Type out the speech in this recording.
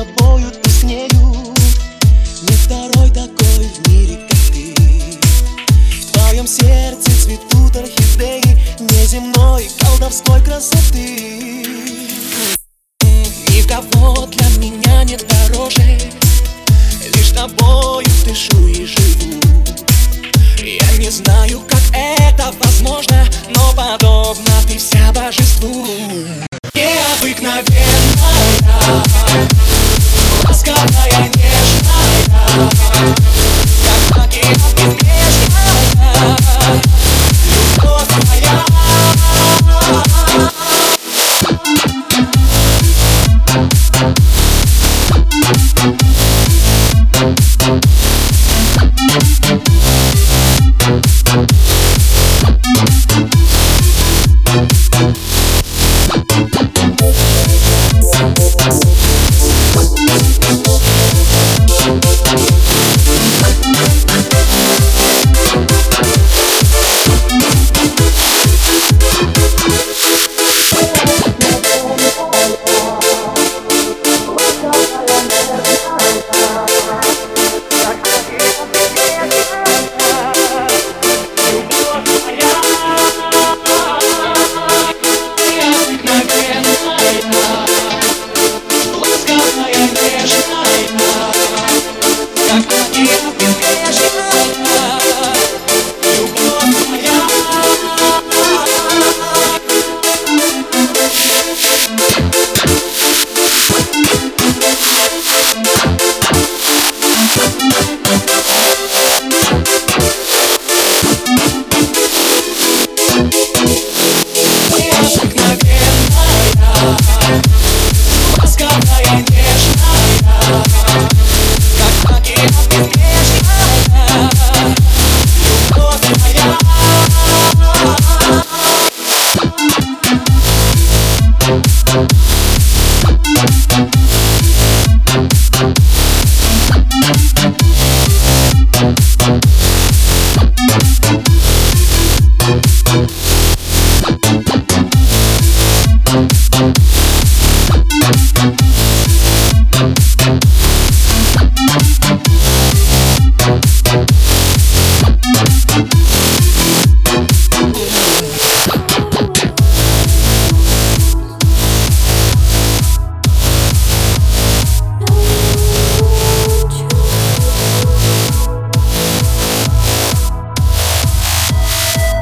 тобою тускнею. Нет второй такой в мире, как ты. В твоем сердце цветут орхидеи неземной колдовской красоты. Никого для меня нет дороже, лишь тобою дышу и живу. Я не знаю, как это возможно, но подобно ты вся божеству. Необыкновенная, ласковая, нежная, как магия безбрежная, любовь твоя. We'll be right back.